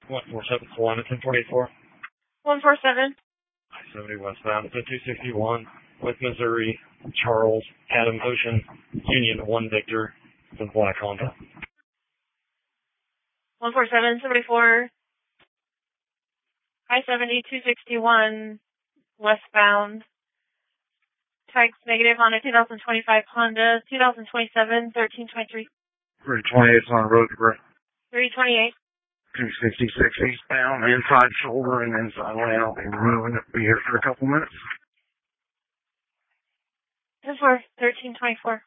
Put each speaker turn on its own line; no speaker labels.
147 Salina, 1044.
147.
I-70 westbound, 261, with Missouri, Charles, Adams Ocean, Union 1 Victor, the black Honda.
147, 74. I-70, 261, westbound. Tags negative on a 2025 Honda, 2027, 1323.
328 on the road to Brick.
328.
266 eastbound, inside shoulder and inside lane. I'll be moving. Be here for a couple minutes.
1324.